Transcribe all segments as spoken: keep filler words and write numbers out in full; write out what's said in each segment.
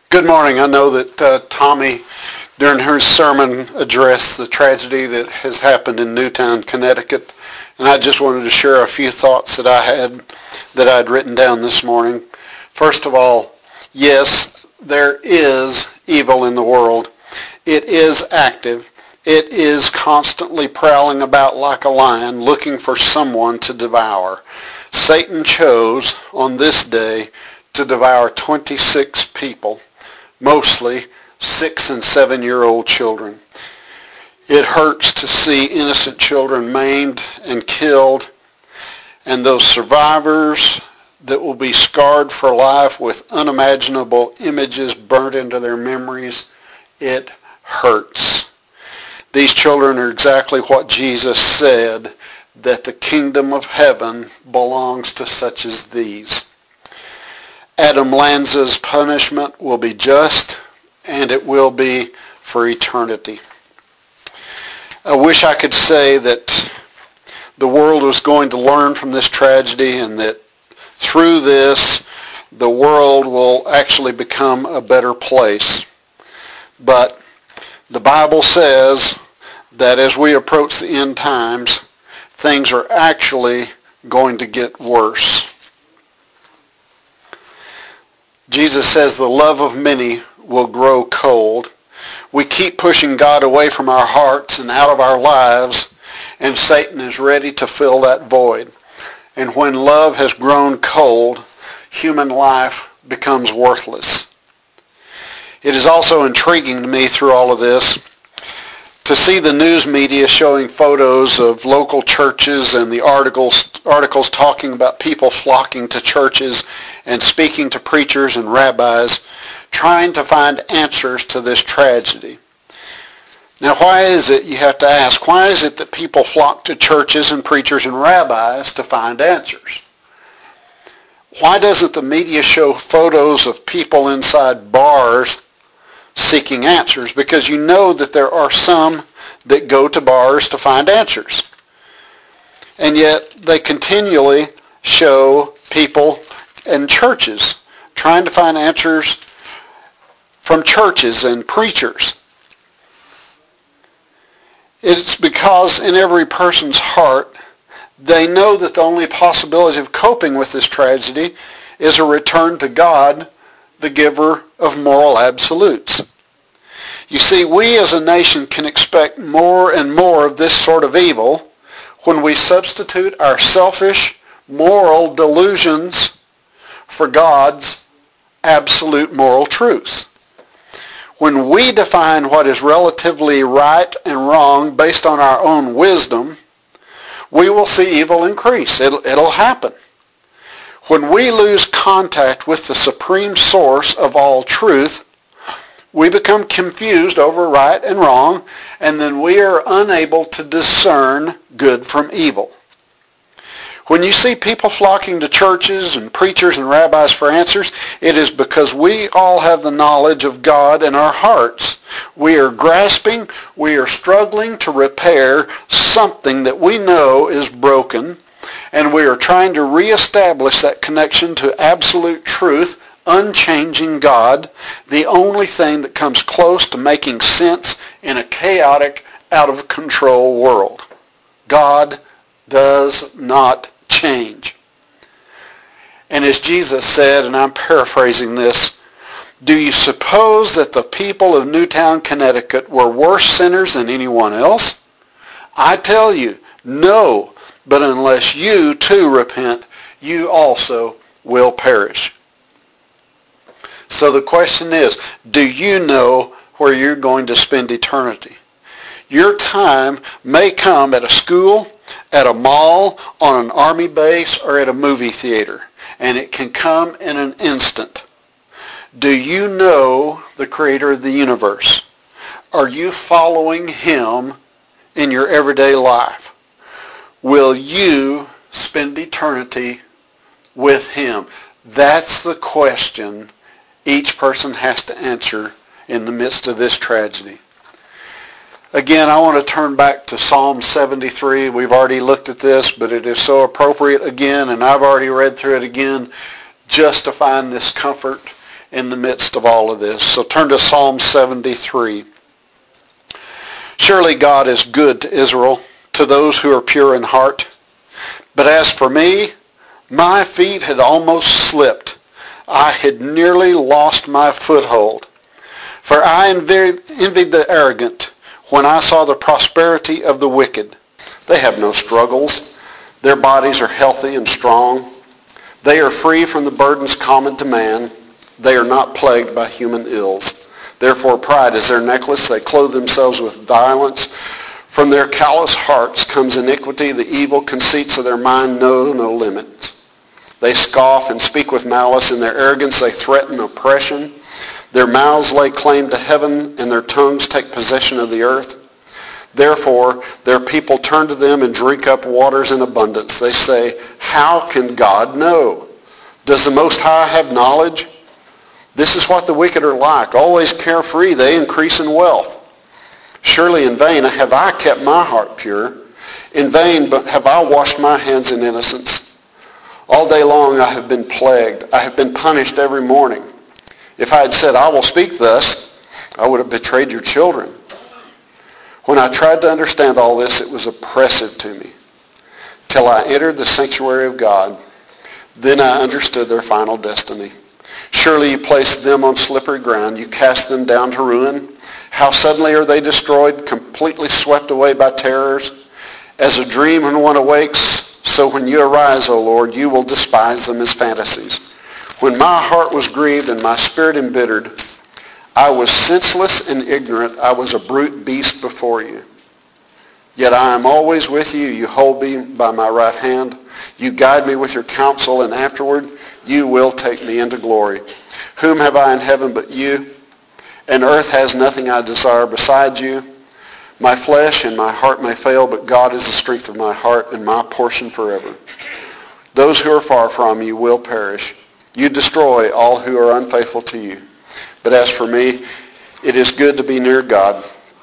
Good morning. I know that uh, Tommy, during her sermon, addressed the tragedy that has happened in Newtown, Connecticut, and I just wanted to share a few thoughts that I had that I'd written down this morning. First of all, yes, there is evil in the world. It is active. It is constantly prowling about like a lion, looking for someone to devour. Satan chose on this day to devour twenty-six people, mostly six and seven year old children. It hurts to see innocent children maimed and killed, and those survivors that will be scarred for life with unimaginable images burnt into their memories. It hurts. These children are exactly what Jesus said, that the kingdom of heaven belongs to such as these. Adam Lanza's punishment will be just, and it will be for eternity. I wish I could say that the world was going to learn from this tragedy and that through this the world will actually become a better place. But the Bible says that as we approach the end times, things are actually going to get worse. Jesus says the love of many will grow cold. We keep pushing God away from our hearts and out of our lives, and Satan is ready to fill that void. And when love has grown cold, human life becomes worthless. It is also intriguing to me through all of this to see the news media showing photos of local churches and the articles articles talking about people flocking to churches and speaking to preachers and rabbis, trying to find answers to this tragedy. Now, why is it, you have to ask, why is it that people flock to churches and preachers and rabbis to find answers? Why doesn't the media show photos of people inside bars seeking answers? Because you know that there are some that go to bars to find answers. And yet they continually show people in churches trying to find answers from churches and preachers. It's because in every person's heart, they know that the only possibility of coping with this tragedy is a return to God, the giver of moral absolutes. You see, we as a nation can expect more and more of this sort of evil when we substitute our selfish moral delusions for God's absolute moral truth. When we define what is relatively right and wrong based on our own wisdom, we will see evil increase. It'll, it'll happen. When we lose contact with the supreme source of all truth, we become confused over right and wrong, and then we are unable to discern good from evil. When you see people flocking to churches and preachers and rabbis for answers, it is because we all have the knowledge of God in our hearts. We are grasping, we are struggling to repair something that we know is broken, and we are trying to reestablish that connection to absolute truth, unchanging God, the only thing that comes close to making sense in a chaotic, out-of-control world. God does not change. And as Jesus said, and I'm paraphrasing this, do you suppose that the people of Newtown, Connecticut were worse sinners than anyone else? I tell you, no, but unless you too repent, you also will perish. So the question is, do you know where you're going to spend eternity? Your time may come at a school, at a mall, on an army base, or at a movie theater, and it can come in an instant. Do you know the creator of the universe? Are you following him in your everyday life? Will you spend eternity with him? That's the question each person has to answer in the midst of this tragedy. Again, I want to turn back to Psalm seventy-three. We've already looked at this, but it is so appropriate again, and I've already read through it again just to find this comfort in the midst of all of this. So turn to Psalm seventy-three. Surely God is good to Israel, to those who are pure in heart. But as for me, my feet had almost slipped. I had nearly lost my foothold. For I envied the arrogant when I saw the prosperity of the wicked. They have no struggles. Their bodies are healthy and strong. They are free from the burdens common to man. They are not plagued by human ills. Therefore pride is their necklace. They clothe themselves with violence. From their callous hearts comes iniquity. The evil conceits of their mind know no limits. They scoff and speak with malice. In their arrogance they threaten oppression. Their mouths lay claim to heaven, and their tongues take possession of the earth. Therefore, their people turn to them and drink up waters in abundance. They say, how can God know? Does the Most High have knowledge? This is what the wicked are like. Always carefree, they increase in wealth. Surely in vain have I kept my heart pure. In vain have I washed my hands in innocence. All day long I have been plagued. I have been punished every morning. If I had said, I will speak thus, I would have betrayed your children. When I tried to understand all this, it was oppressive to me, till I entered the sanctuary of God. Then I understood their final destiny. Surely you placed them on slippery ground. You cast them down to ruin. How suddenly are they destroyed, completely swept away by terrors. As a dream when one awakes, so when you arise, O Lord, you will despise them as fantasies. When my heart was grieved and my spirit embittered, I was senseless and ignorant. I was a brute beast before you. Yet I am always with you. You hold me by my right hand. You guide me with your counsel, and afterward you will take me into glory. Whom have I in heaven but you? And earth has nothing I desire besides you. My flesh and my heart may fail, but God is the strength of my heart and my portion forever. Those who are far from you will perish. You destroy all who are unfaithful to you. But as for me, it is good to be near God.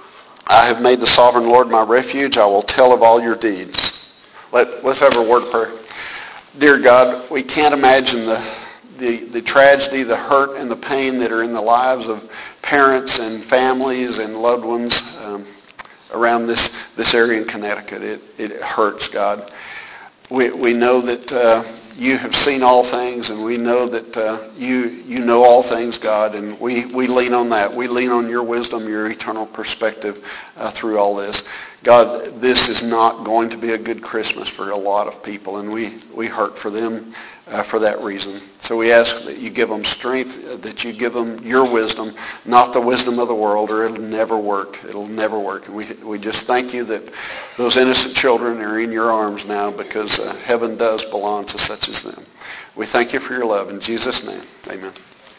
I have made the sovereign Lord my refuge. I will tell of all your deeds. Let, let's have a word of prayer. Dear God, we can't imagine the, the, the tragedy, the hurt, and the pain that are in the lives of parents and families and loved ones um, around this, this area in Connecticut. It, it hurts, God. We, we know that uh, you have seen all things, and we know that uh, you you know all things, God, and we, we lean on that. We lean on your wisdom, your eternal perspective uh, through all this. God, this is not going to be a good Christmas for a lot of people, and we, we hurt for them uh, for that reason. So we ask that you give them strength, uh, that you give them your wisdom, not the wisdom of the world, or it'll never work. It'll never work. And we, we just thank you that those innocent children are in your arms now, because uh, heaven does belong to such as them. We thank you for your love. In Jesus' name, amen.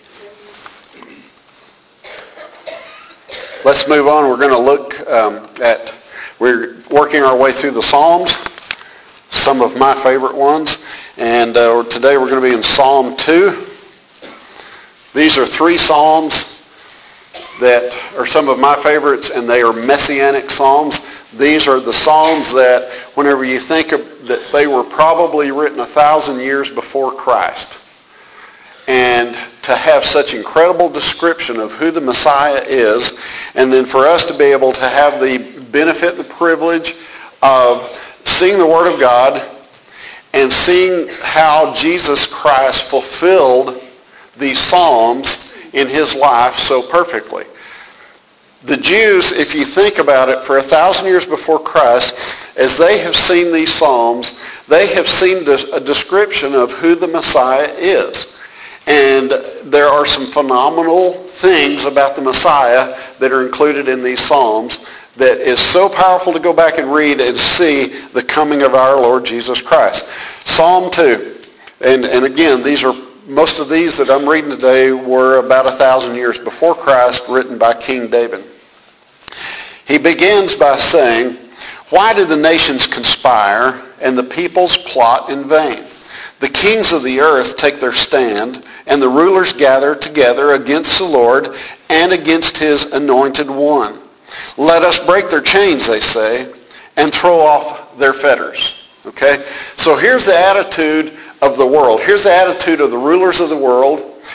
Let's move on. We're going to look um, at, we're working our way through the Psalms, some of my favorite ones. And uh, today we're going to be in Psalm two. These are three Psalms that are some of my favorites, and they are messianic Psalms. These are the Psalms that, whenever you think of that, they were probably written a thousand years before Christ. And to have such incredible description of who the Messiah is, and then for us to be able to have the benefit and the privilege of seeing the Word of God and seeing how Jesus Christ fulfilled these Psalms in his life so perfectly. The Jews, if you think about it, for a thousand years before Christ, as they have seen these Psalms, they have seen a description of who the Messiah is. And there are some phenomenal things about the Messiah that are included in these Psalms that is so powerful to go back and read and see the coming of our Lord Jesus Christ. Psalm two. And, and again, these are most of these that I'm reading today were about a thousand years before Christ, written by King David. He begins by saying, "Why do the nations conspire and the peoples plot in vain? The kings of the earth take their stand, and the rulers gather together against the Lord and against his anointed one. Let us break their chains," they say, "and throw off their fetters." Okay? So here's the attitude of the world. Here's the attitude of the rulers of the world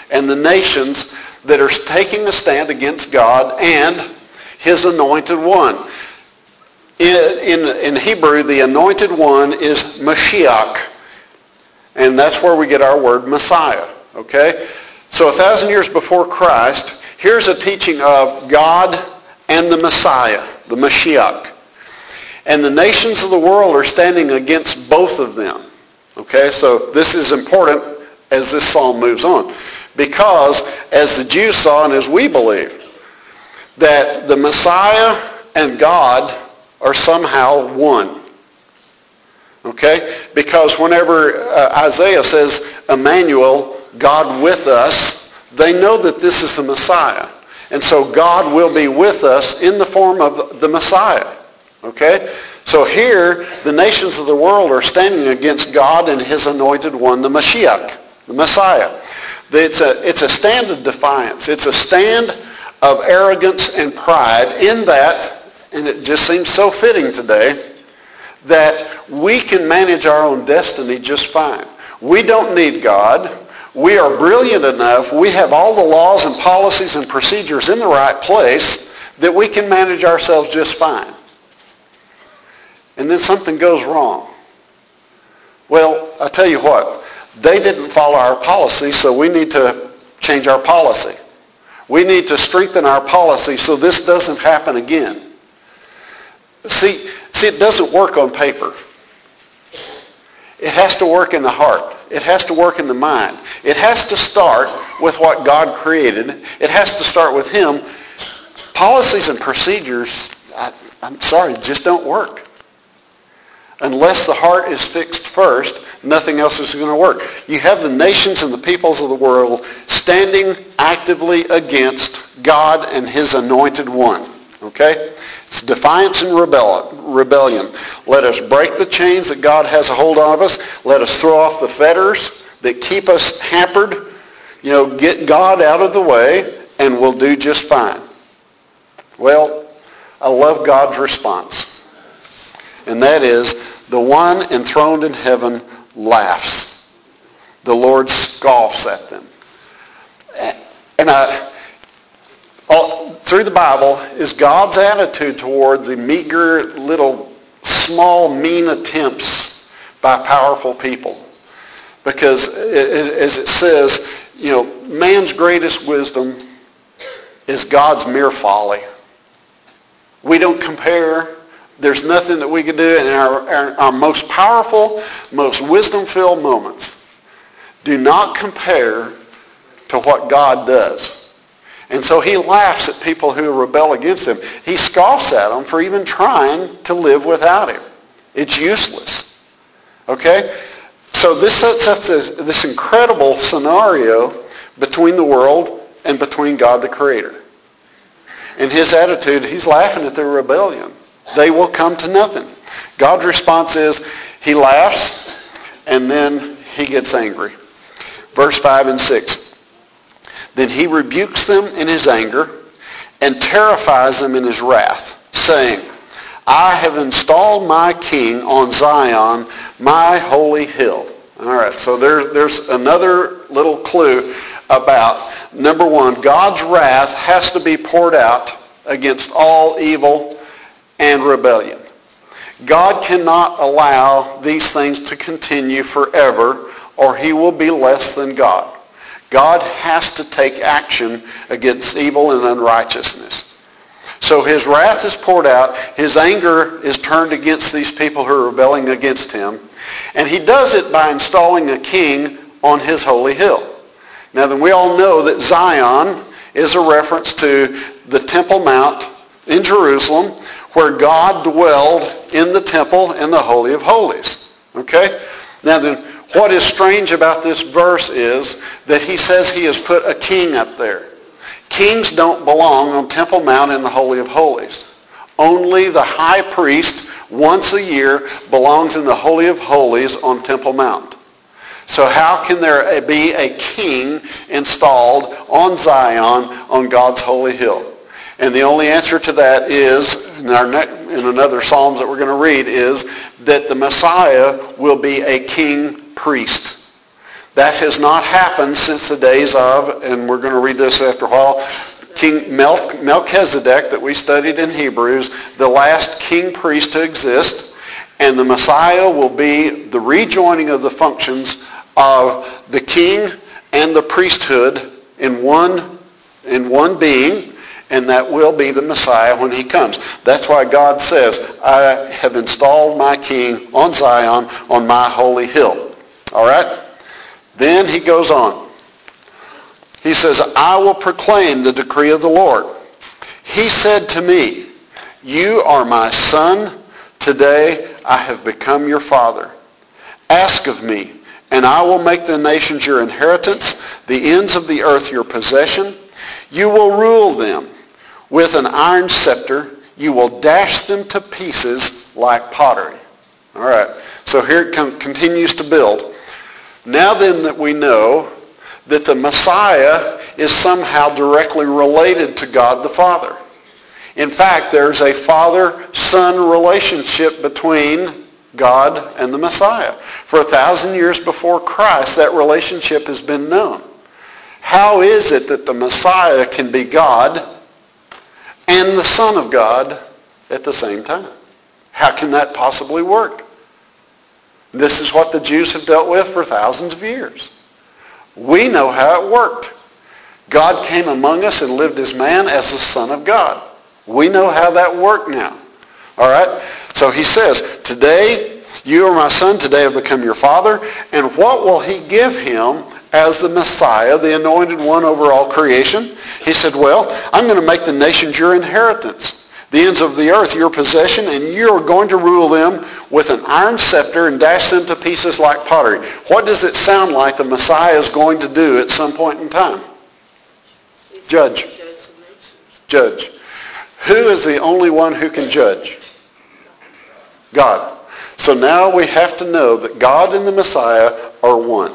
and the nations that are taking a stand against God and his anointed one. In, in, in Hebrew, the anointed one is Mashiach, and that's where we get our word Messiah. Okay? So a thousand years before Christ, here's a teaching of God and the Messiah, the Mashiach. And the nations of the world are standing against both of them. Okay, so this is important as this psalm moves on. Because as the Jews saw and as we believe, that the Messiah and God are somehow one. Okay? Because whenever uh, Isaiah says, Emmanuel, God with us, they know that this is the Messiah. And so God will be with us in the form of the Messiah. Okay? So here, the nations of the world are standing against God and his anointed one, the Mashiach, the Messiah. It's a, it's a stand of defiance. It's a stand of arrogance and pride in that, and it just seems so fitting today, that we can manage our own destiny just fine. We don't need God. We are brilliant enough. We have all the laws and policies and procedures in the right place that we can manage ourselves just fine. And then something goes wrong. Well, I tell you what, they didn't follow our policy, so we need to change our policy. We need to strengthen our policy so this doesn't happen again. See, see, it doesn't work on paper. It has to work in the heart. It has to work in the mind. It has to start with what God created. It has to start with him. Policies and procedures, I, I'm sorry, just don't work. Unless the heart is fixed first, nothing else is going to work. You have the nations and the peoples of the world standing actively against God and his anointed one. Okay? It's defiance and rebellion. Let us break the chains that God has a hold of us. Let us throw off the fetters that keep us hampered. You know, get God out of the way and we'll do just fine. Well, I love God's response. And that is, the one enthroned in heaven laughs. The Lord scoffs at them. And I, all, through the Bible is God's attitude toward the meager, little, small, mean attempts by powerful people. Because as it says, you know, man's greatest wisdom is God's mere folly. We don't compare. There's nothing that we can do in our, our, our most powerful, most wisdom-filled moments. Do not compare to what God does. And so he laughs at people who rebel against him. He scoffs at them for even trying to live without him. It's useless. Okay? So this sets up this, this incredible scenario between the world and between God the Creator. In his attitude, he's laughing at their rebellion. They will come to nothing. God's response is he laughs and then he gets angry. Verse five and six. Then he rebukes them in his anger and terrifies them in his wrath, saying, I have installed my king on Zion, my holy hill. All right, so there, there's another little clue about, number one, God's wrath has to be poured out against all evil and rebellion. God cannot allow these things to continue forever, or he will be less than God. God has to take action against evil and unrighteousness. So his wrath is poured out. His anger is turned against these people who are rebelling against him. And he does it by installing a king on his holy hill. Now then, we all know that Zion is a reference to the Temple Mount in Jerusalem, where God dwelled in the temple in the Holy of Holies. Okay? Now then, what is strange about this verse is that he says he has put a king up there. Kings don't belong on Temple Mount in the Holy of Holies. Only the high priest once a year belongs in the Holy of Holies on Temple Mount. So how can there be a king installed on Zion on God's holy hill? And the only answer to that is, in, our ne- in another Psalms that we're going to read, is that the Messiah will be a king priest. That has not happened since the days of, and we're going to read this after a while, King Mel- Melchizedek that we studied in Hebrews, the last king priest to exist, and the Messiah will be the rejoining of the functions of the king and the priesthood in one, in one being, and that will be the Messiah when he comes. That's why God says, I have installed my king on Zion on my holy hill. All right? Then he goes on. He says, I will proclaim the decree of the Lord. He said to me, you are my son. Today I have become your father. Ask of me, and I will make the nations your inheritance, the ends of the earth your possession. You will rule them with an iron scepter. You will dash them to pieces like pottery. All right. So here it com- continues to build. Now then that we know that the Messiah is somehow directly related to God the Father. In fact, there's a father-son relationship between God and the Messiah. For a thousand years before Christ, that relationship has been known. How is it that the Messiah can be God and the Son of God at the same time? How can that possibly work? This is what the Jews have dealt with for thousands of years. We know how it worked. God came among us and lived as man as the Son of God. We know how that worked now. All right? So he says, today you are my son, today I have become your father. And what will he give him as the Messiah, the anointed one over all creation? He said, well, I'm going to make the nations your inheritance, the ends of the earth your possession, and you're going to rule them with an iron scepter and dash them to pieces like pottery. What does it sound like the Messiah is going to do at some point in time? Judge. Judge. Who is the only one who can judge? God. So now we have to know that God and the Messiah are one.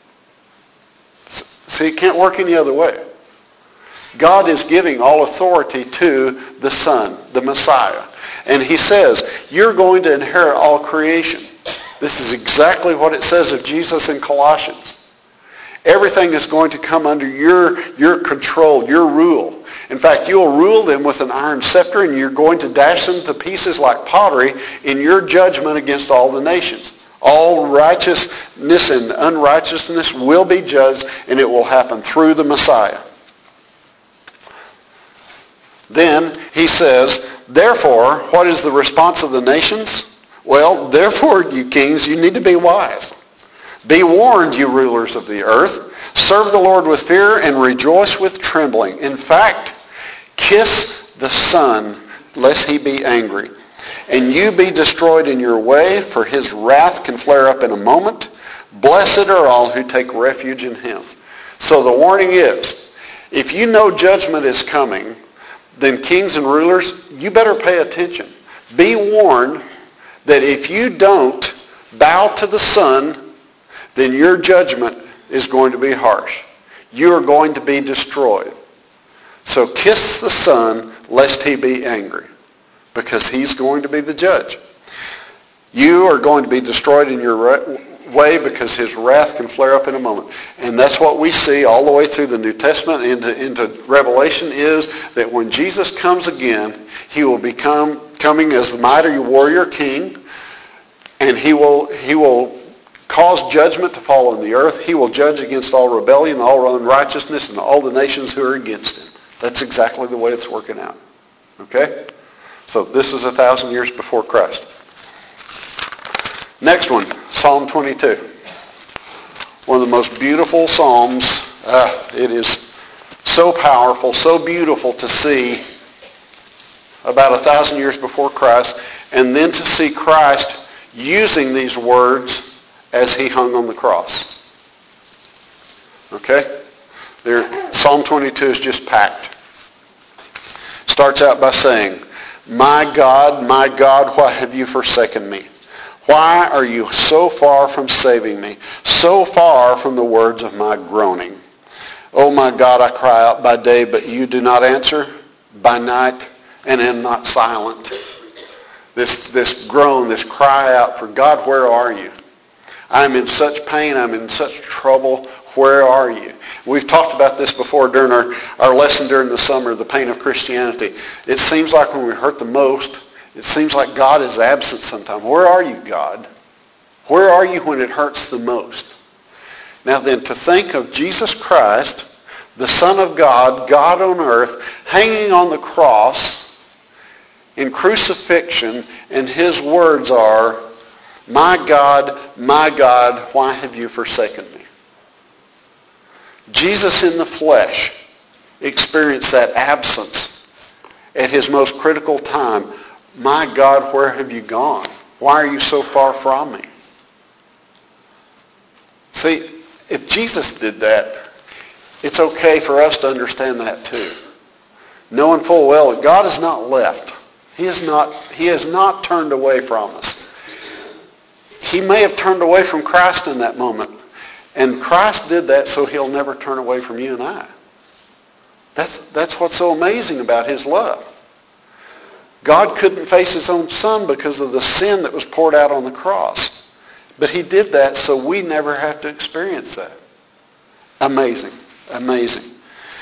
See, it can't work any other way. God is giving all authority to the Son, the Messiah. And he says, you're going to inherit all creation. This is exactly what it says of Jesus in Colossians. Everything is going to come under your, your control, your rule. In fact, you'll rule them with an iron scepter, and you're going to dash them to pieces like pottery in your judgment against all the nations. All righteousness and unrighteousness will be judged, and it will happen through the Messiah. Then he says, therefore, what is the response of the nations? Well, therefore, you kings, you need to be wise. Be warned, you rulers of the earth. Serve the Lord with fear and rejoice with trembling. In fact, kiss the Son, lest he be angry, and you be destroyed in your way, for his wrath can flare up in a moment. Blessed are all who take refuge in him. So the warning is, if you know judgment is coming, then kings and rulers, you better pay attention. Be warned that if you don't bow to the Son, then your judgment is going to be harsh. You are going to be destroyed. So kiss the Son, lest he be angry, because he's going to be the judge. You are going to be destroyed in your way because his wrath can flare up in a moment. And that's what we see all the way through the New Testament into, into Revelation, is that when Jesus comes again, he will become coming as the mighty warrior king, and he will he will cause judgment to fall on the earth. He will judge against all rebellion, all unrighteousness, and all the nations who are against him. That's exactly the way it's working out. Okay? So this is a thousand years before Christ. Next one, Psalm twenty-two. One of the most beautiful psalms. Uh, it is so powerful, so beautiful to see about a thousand years before Christ, and then to see Christ using these words as he hung on the cross. Okay? There, Psalm twenty-two is just packed. Starts out by saying, my God, my God, why have you forsaken me? Why are you so far from saving me, so far from the words of my groaning? Oh my God, I cry out by day, but you do not answer, by night, and am not silent. This, this groan, this cry out for God, where are you? I'm in such pain. I'm in such trouble. Where are you? We've talked about this before during our, our lesson during the summer, The Pain of Christianity. It seems like when we hurt the most, it seems like God is absent sometimes. Where are you, God? Where are you when it hurts the most? Now then, to think of Jesus Christ, the Son of God, God on earth, hanging on the cross in crucifixion, and his words are, "My God, my God, why have you forsaken me?" Jesus in the flesh experienced that absence at his most critical time. "My God, where have you gone? Why are you so far from me?" See, if Jesus did that, it's okay for us to understand that too. Knowing full well that God has not left. He has not, he has not turned away from us. He may have turned away from Christ in that moment. And Christ did that so he'll never turn away from you and I. That's, that's what's so amazing about his love. God couldn't face his own son because of the sin that was poured out on the cross. But he did that so we never have to experience that. Amazing. Amazing.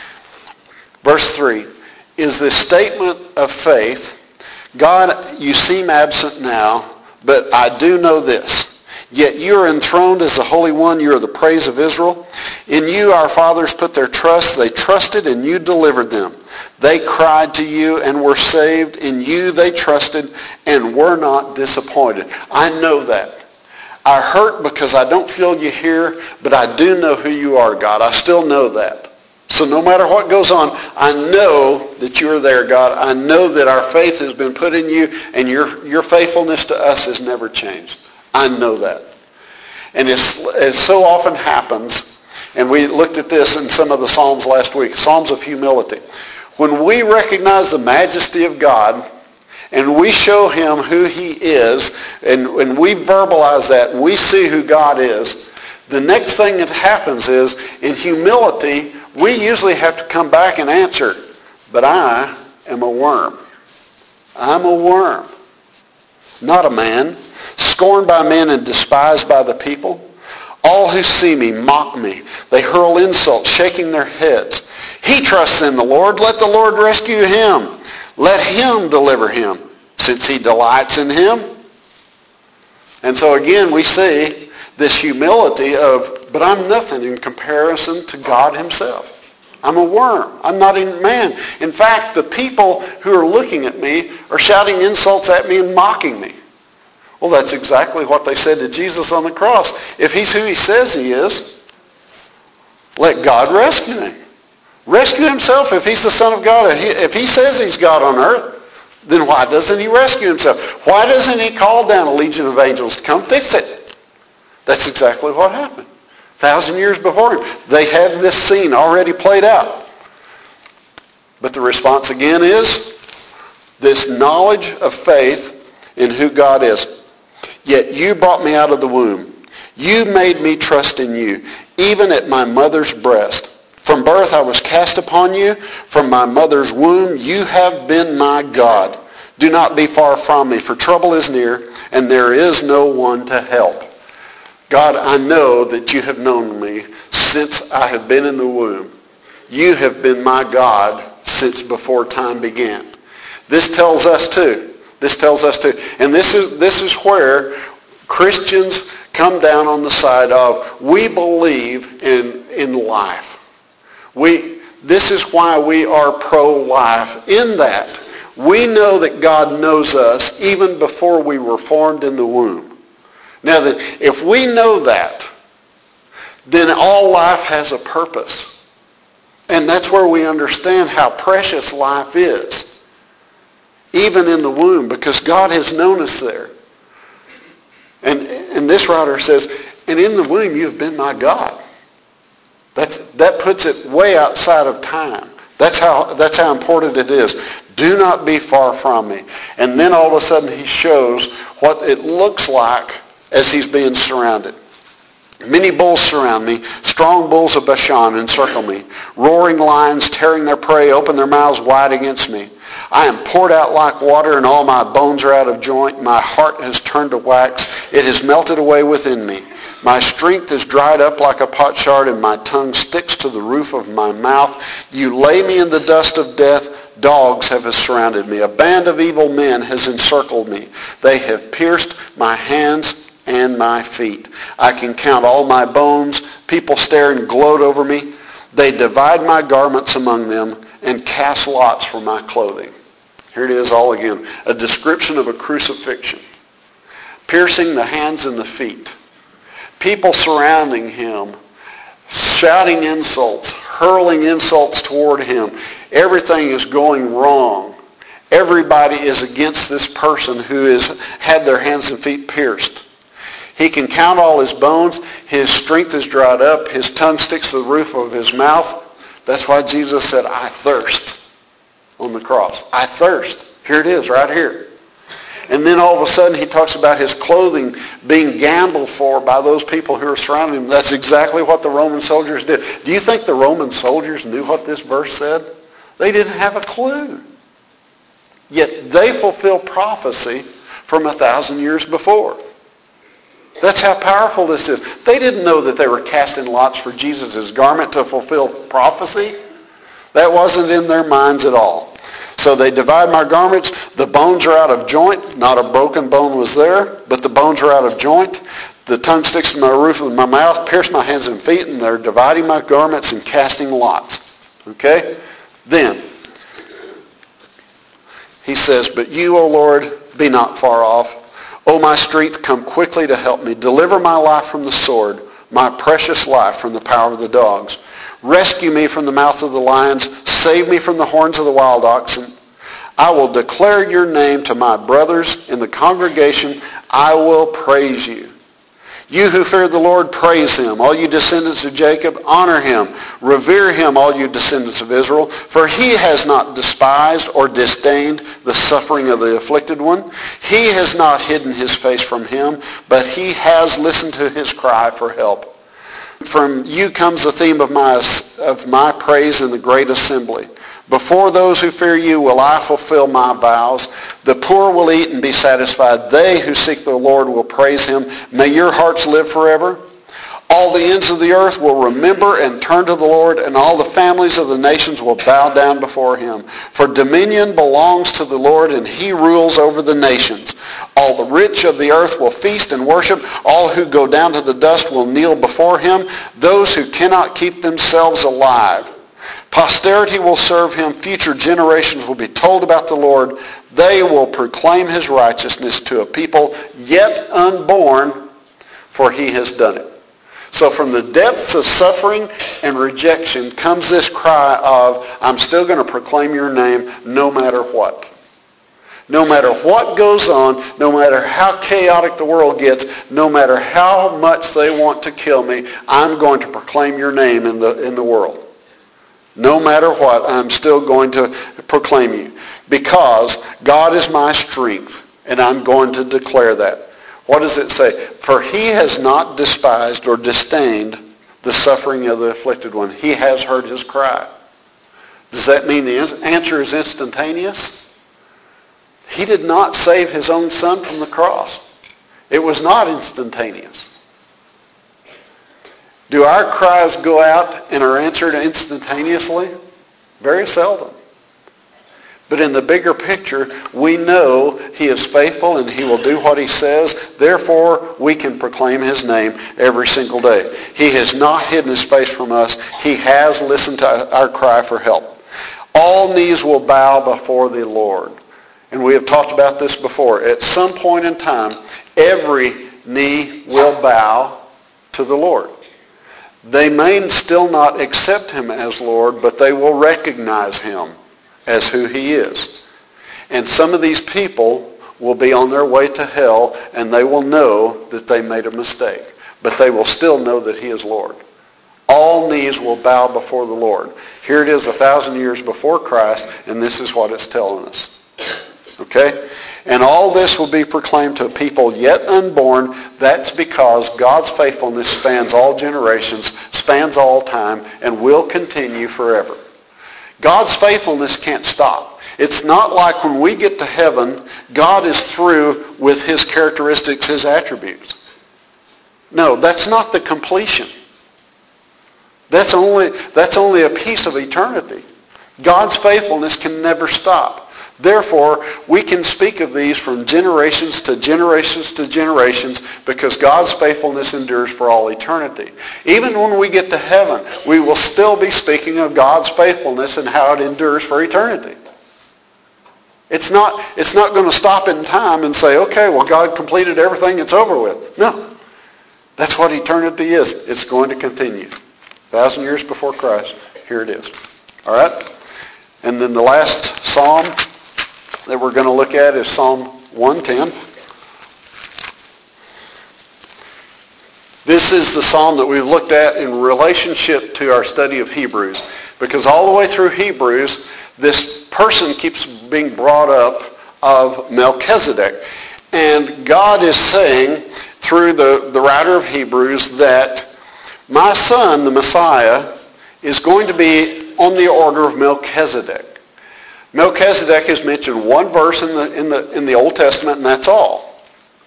Verse three is this statement of faith. God, you seem absent now, but I do know this. Yet you are enthroned as the Holy One. You are the praise of Israel. In you our fathers put their trust. They trusted and you delivered them. They cried to you and were saved. In you they trusted and were not disappointed. I know that. I hurt because I don't feel you here, but I do know who you are, God. I still know that. So no matter what goes on, I know that you're there, God. I know that our faith has been put in you and your, your faithfulness to us has never changed. I know that. And it's, it so often happens, and we looked at this in some of the Psalms last week, Psalms of humility. When we recognize the majesty of God and we show him who he is, and when we verbalize that and we see who God is, the next thing that happens is, in humility, we usually have to come back and answer, but I am a worm. I'm a worm, not a man. Scorned by men and despised by the people. All who see me mock me. They hurl insults, shaking their heads. He trusts in the Lord. Let the Lord rescue him. Let him deliver him, since he delights in him. And so again, we see this humility of, but I'm nothing in comparison to God himself. I'm a worm. I'm not a man. In fact, the people who are looking at me are shouting insults at me and mocking me. Well, that's exactly what they said to Jesus on the cross. If he's who he says he is, let God rescue him. Rescue himself if he's the Son of God. If he, if he says he's God on earth, then why doesn't he rescue himself? Why doesn't he call down a legion of angels to come fix it? That's exactly what happened. A thousand years before him. They had this scene already played out. But the response again is this knowledge of faith in who God is. Yet you brought me out of the womb. You made me trust in you, even at my mother's breast. From birth I was cast upon you. From my mother's womb you have been my God. Do not be far from me, for trouble is near, and there is no one to help. God, I know that you have known me since I have been in the womb. You have been my God since before time began. This tells us too. This tells us to, and this is this is where Christians come down on the side of, we believe in, in life. We this is why we are pro-life. In that, we know that God knows us even before we were formed in the womb. Now, that if we know that, then all life has a purpose. And that's where we understand how precious life is. Even in the womb, because God has known us there. And, and this writer says, and in the womb you have been my God. That's, that puts it way outside of time. That's how, that's how important it is. Do not be far from me. And then all of a sudden he shows what it looks like as he's being surrounded. Many bulls surround me. Strong bulls of Bashan encircle me. Roaring lions tearing their prey open their mouths wide against me. I am poured out like water, and all my bones are out of joint. My heart has turned to wax. It has melted away within me. My strength is dried up like a potsherd, and my tongue sticks to the roof of my mouth. You lay me in the dust of death. Dogs have surrounded me. A band of evil men has encircled me. They have pierced my hands and my feet. I can count all my bones. People stare and gloat over me. They divide my garments among them and cast lots for my clothing. Here it is all again. A description of a crucifixion. Piercing the hands and the feet. People surrounding him, shouting insults, hurling insults toward him. Everything is going wrong. Everybody is against this person who has had their hands and feet pierced. He can count all his bones. His strength is dried up. His tongue sticks to the roof of his mouth. That's why Jesus said, I thirst on the cross. I thirst. Here it is, right here. And then all of a sudden he talks about his clothing being gambled for by those people who are surrounding him. That's exactly what the Roman soldiers did. Do you think the Roman soldiers knew what this verse said? They didn't have a clue. Yet they fulfilled prophecy from a thousand years before. That's how powerful this is. They didn't know that they were casting lots for Jesus' garment to fulfill prophecy. That wasn't in their minds at all. So they divide my garments. The bones are out of joint. Not a broken bone was there, but the bones are out of joint. The tongue sticks to my roof of my mouth, pierce my hands and feet, and they're dividing my garments and casting lots. Okay? Then, he says, but you, O Lord, be not far off. O my strength, come quickly to help me. Deliver my life from the sword, my precious life from the power of the dogs. Rescue me from the mouth of the lions. Save me from the horns of the wild oxen. I will declare your name to my brothers in the congregation. I will praise you. You who fear the Lord, praise him. All you descendants of Jacob, honor him. Revere him, all you descendants of Israel. For he has not despised or disdained the suffering of the afflicted one. He has not hidden his face from him, but he has listened to his cry for help. From you comes the theme of my, of my praise in the great assembly. Before those who fear you will I fulfill my vows. The poor will eat and be satisfied. They who seek the Lord will praise him. May your hearts live forever. All the ends of the earth will remember and turn to the Lord, and all the families of the nations will bow down before him. For dominion belongs to the Lord, and he rules over the nations. All the rich of the earth will feast and worship. All who go down to the dust will kneel before him. Those who cannot keep themselves alive. Posterity will serve him. Future generations will be told about the Lord. They will proclaim his righteousness to a people yet unborn, for he has done it. So from the depths of suffering and rejection comes this cry of, I'm still going to proclaim your name no matter what. No matter what goes on, no matter how chaotic the world gets, no matter how much they want to kill me, I'm going to proclaim your name in the, in the world. No matter what, I'm still going to proclaim you. Because God is my strength, and I'm going to declare that. What does it say? For he has not despised or disdained the suffering of the afflicted one. He has heard his cry. Does that mean the answer is instantaneous? He did not save his own son from the cross. It was not instantaneous. Do our cries go out and are answered instantaneously? Very seldom. But in the bigger picture, we know he is faithful and he will do what he says. Therefore, we can proclaim his name every single day. He has not hidden his face from us. He has listened to our cry for help. All knees will bow before the Lord. And we have talked about this before. At some point in time, every knee will bow to the Lord. They may still not accept him as Lord, but they will recognize him as who he is. And some of these people will be on their way to hell, and they will know that they made a mistake. But they will still know that he is Lord. All knees will bow before the Lord. Here it is a thousand years before Christ, and this is what it's telling us. Okay? And all this will be proclaimed to a people yet unborn. That's because God's faithfulness spans all generations, spans all time, and will continue forever. God's faithfulness can't stop. It's not like when we get to heaven, God is through with his characteristics, his attributes. No, that's not the completion. That's only, that's only a piece of eternity. God's faithfulness can never stop. Therefore, we can speak of these from generations to generations to generations because God's faithfulness endures for all eternity. Even when we get to heaven, we will still be speaking of God's faithfulness and how it endures for eternity. It's not, it's not going to stop in time and say, okay, well, God completed everything, it's over with. No. That's what eternity is. It's going to continue. A thousand years before Christ, here it is. All right? And then the last psalm that we're going to look at is Psalm one ten. This is the psalm that we've looked at in relationship to our study of Hebrews. Because all the way through Hebrews, this person keeps being brought up of Melchizedek. And God is saying through the, the writer of Hebrews that my son, the Messiah, is going to be on the order of Melchizedek. Melchizedek is mentioned one verse in the, in the, in the Old Testament, and that's all.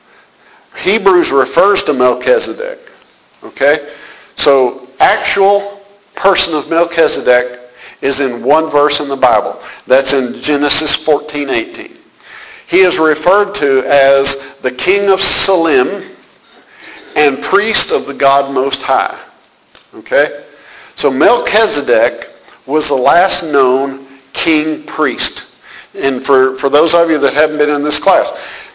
Hebrews refers to Melchizedek. Okay? So, actual person of Melchizedek is in one verse in the Bible. That's in Genesis fourteen eighteen. He is referred to as the king of Salem and priest of the God Most High. Okay? So Melchizedek was the last known king priest. And for, for those of you that haven't been in this class,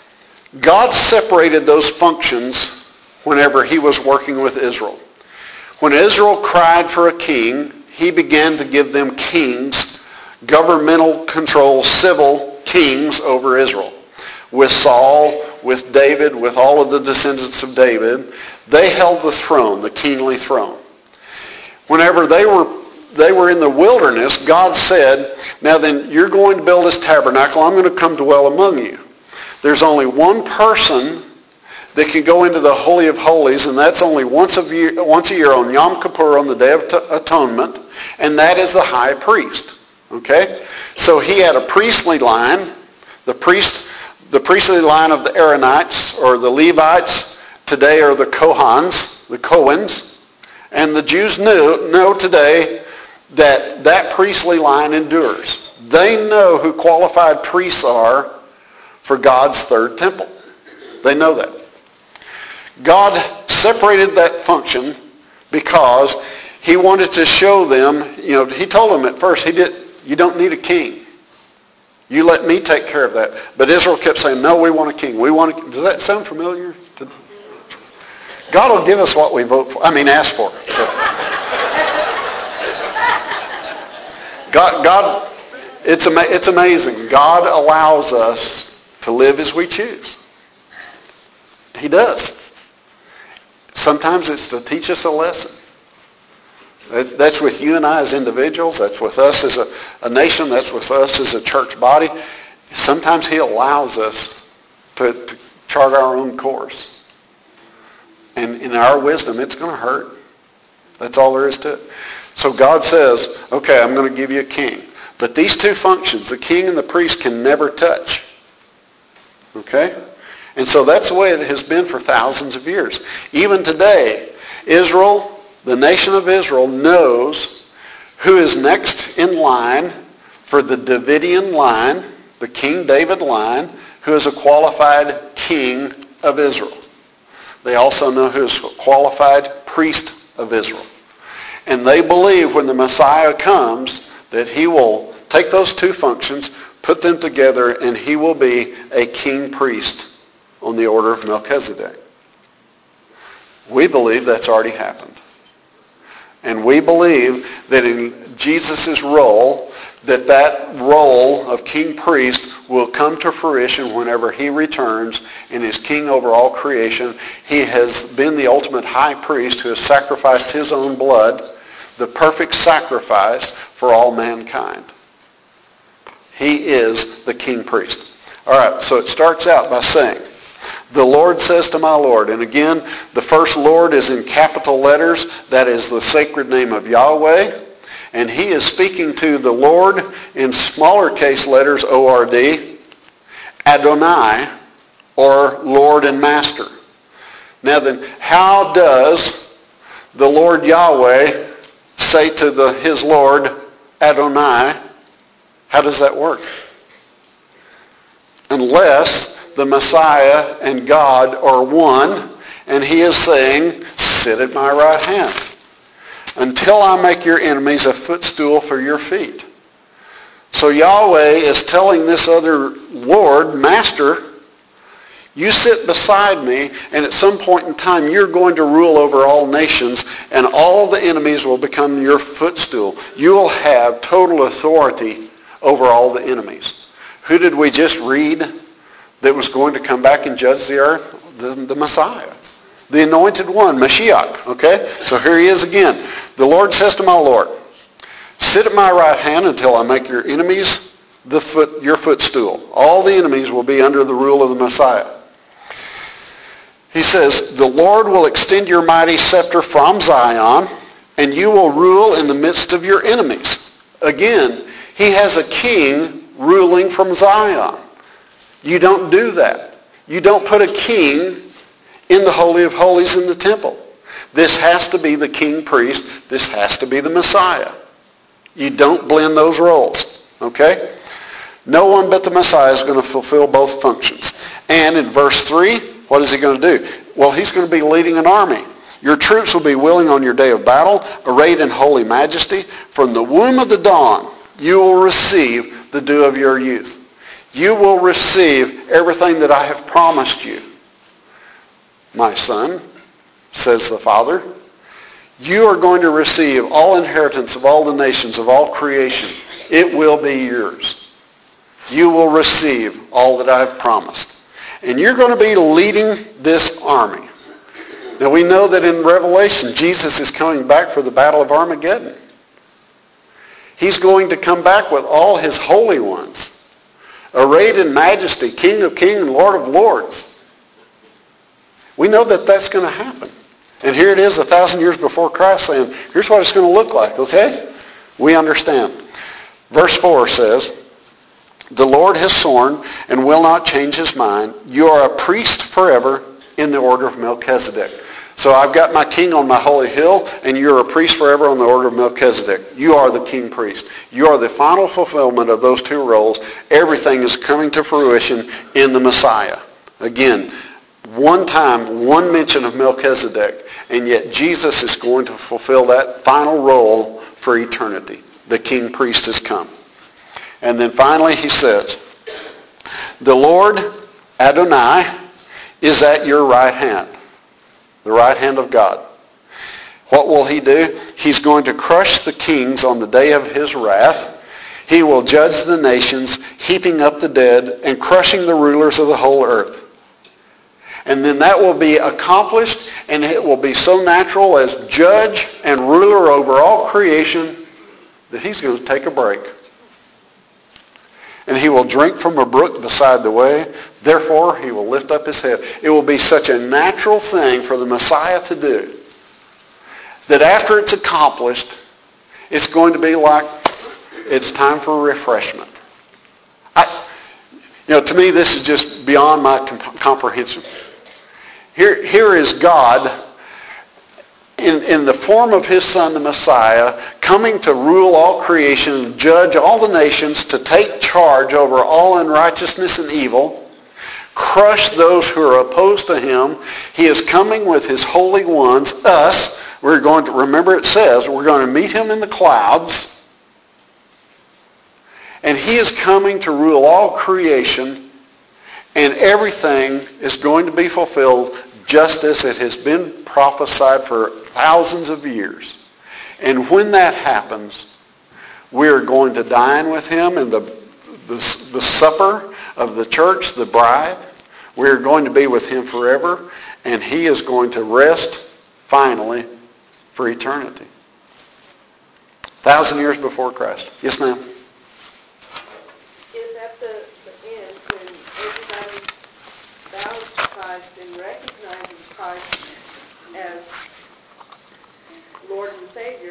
God separated those functions whenever he was working with Israel. When Israel cried for a king, he began to give them kings, governmental control, civil kings over Israel. With Saul, with David, with all of the descendants of David, they held the throne, the kingly throne. Whenever they were they were in the wilderness, God said, now then, you're going to build this tabernacle. I'm going to come dwell among you. There's only one person that can go into the Holy of Holies, and that's only once a year, once a year on Yom Kippur, on the Day of Atonement, and that is the high priest. Okay? So he had a priestly line. The priest, the priestly line of the Aaronites, or the Levites, today are the Kohans, the Cohens, and the Jews knew, know today that that priestly line endures. They know who qualified priests are for God's third temple. They know that. God separated that function because he wanted to show them, you know, he told them at first, he did, you don't need a king. You let me take care of that. But Israel kept saying, no, we want a king. We want a, does that sound familiar? God will give us what we vote for. I mean, ask for. God, God, it's, ama- it's amazing. God allows us to live as we choose. He does. Sometimes it's to teach us a lesson. That's with you and I as individuals. That's with us as a, a nation. That's with us as a church body. Sometimes he allows us to, to chart our own course. And in our wisdom, it's going to hurt. That's all there is to it. So God says, okay, I'm going to give you a king. But these two functions, the king and the priest, can never touch. Okay? And so that's the way it has been for thousands of years. Even today, Israel, the nation of Israel, knows who is next in line for the Davidian line, the King David line, who is a qualified king of Israel. They also know who is a qualified priest of Israel. And they believe when the Messiah comes that he will take those two functions, put them together, and he will be a king priest on the order of Melchizedek. We believe that's already happened. And we believe that in Jesus' role, that that role of king priest will come to fruition whenever he returns and is king over all creation. He has been the ultimate high priest who has sacrificed his own blood, the perfect sacrifice for all mankind. He is the king priest. All right, so it starts out by saying, the Lord says to my Lord. And again, the first Lord is in capital letters. That is the sacred name of Yahweh. And he is speaking to the Lord in smaller case letters, O R D, Adonai, or Lord and Master. Now then, how does the Lord Yahweh say to the, his Lord Adonai, how does that work? Unless the Messiah and God are one, and he is saying, sit at my right hand until I make your enemies a footstool for your feet. So Yahweh is telling this other Lord, Master, you sit beside me, and at some point in time, you're going to rule over all nations, and all the enemies will become your footstool. You will have total authority over all the enemies. Who did we just read that was going to come back and judge the earth? The, the Messiah. The anointed one, Mashiach. Okay? So here he is again. The Lord says to my Lord, sit at my right hand until I make your enemies the foot, your footstool. All the enemies will be under the rule of the Messiah. He says, the Lord will extend your mighty scepter from Zion, and you will rule in the midst of your enemies. Again, he has a king ruling from Zion. You don't do that. You don't put a king in the Holy of Holies in the temple. This has to be the king priest. This has to be the Messiah. You don't blend those roles. Okay? No one but the Messiah is going to fulfill both functions. And in verse three, what is he going to do? Well, he's going to be leading an army. Your troops will be willing on your day of battle, arrayed in holy majesty. From the womb of the dawn, you will receive the dew of your youth. You will receive everything that I have promised you. My son, says the Father, you are going to receive all inheritance of all the nations, of all creation. It will be yours. You will receive all that I have promised. And you're going to be leading this army. Now we know that in Revelation, Jesus is coming back for the battle of Armageddon. He's going to come back with all his holy ones, arrayed in majesty, King of kings and Lord of lords. We know that that's going to happen. And here it is a thousand years before Christ saying, here's what it's going to look like, okay? We understand. Verse four says, the Lord has sworn and will not change his mind. You are a priest forever in the order of Melchizedek. So I've got my king on my holy hill, and you're a priest forever on the order of Melchizedek. You are the king priest. You are the final fulfillment of those two roles. Everything is coming to fruition in the Messiah. Again, one time, one mention of Melchizedek, and yet Jesus is going to fulfill that final role for eternity. The king priest has come. And then finally he says, the Lord Adonai is at your right hand, the right hand of God. What will he do? He's going to crush the kings on the day of his wrath. He will judge the nations, heaping up the dead and crushing the rulers of the whole earth. And then that will be accomplished, and it will be so natural as judge and ruler over all creation that he's going to take a break. And he will drink from a brook beside the way. Therefore, he will lift up his head. It will be such a natural thing for the Messiah to do that after it's accomplished, it's going to be like it's time for refreshment. I, you know, to me, this is just beyond my comp- comprehension. Here, here is God in, in the form of his son, the Messiah, coming to rule all creation, judge all the nations, to take charge over all unrighteousness and evil, crush those who are opposed to him. He is coming with his holy ones, us. We're going to, remember it says, we're going to meet him in the clouds. And he is coming to rule all creation, and everything is going to be fulfilled just as it has been prophesied for thousands of years. And when that happens, we are going to dine with him in the, the, the supper of the church, the bride. We are going to be with him forever, and he is going to rest finally for eternity. Thousand years before Christ. Yes, ma'am? Is at the, the end when everybody bows to Christ and recognizes Christ as Lord and Savior,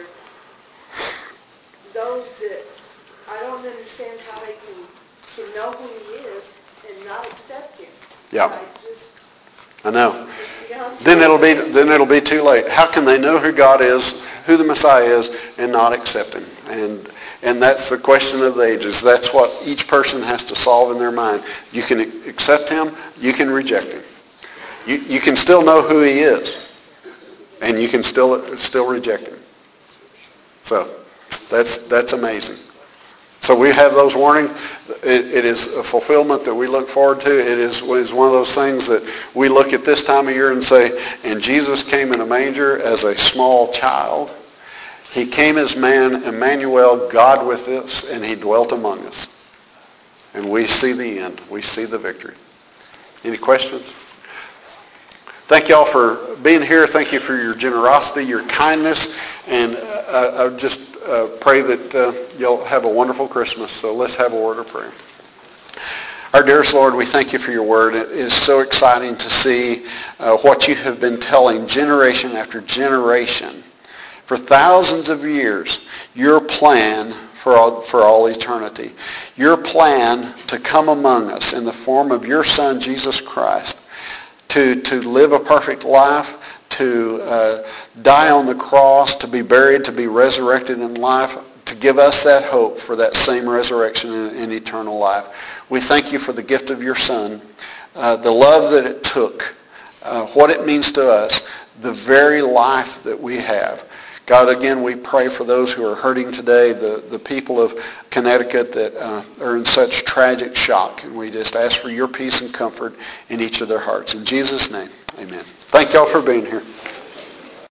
those that I don't understand how they can, can know who he is and not accept him. Yeah. I just I know. Then it'll be then it'll be too late. How can they know who God is, who the Messiah is, and not accept him? And and that's the question of the ages. That's what each person has to solve in their mind. You can accept him, you can reject him. You you can still know who he is, and you can still still reject him. So that's that's amazing. So we have those warnings. It, it is a fulfillment that we look forward to. It is, is one of those things that we look at this time of year and say, and Jesus came in a manger as a small child. He came as man, Emmanuel, God with us, and he dwelt among us. And we see the end. We see the victory. Any questions? Thank you all for being here. Thank you for your generosity, your kindness, and uh, I just uh, pray that uh, you'll have a wonderful Christmas. So let's have a word of prayer. Our dearest Lord, we thank you for your word. It is so exciting to see uh, what you have been telling generation after generation for thousands of years, your plan for all, for all eternity, your plan to come among us in the form of your Son, Jesus Christ, to, to live a perfect life, to uh, die on the cross, to be buried, to be resurrected in life, to give us that hope for that same resurrection and, and eternal life. We thank you for the gift of your Son, uh, the love that it took, uh, what it means to us, the very life that we have. God, again, we pray for those who are hurting today, the, the people of Connecticut that uh, are in such tragic shock. And we just ask for your peace and comfort in each of their hearts. In Jesus' name, amen. Thank y'all for being here.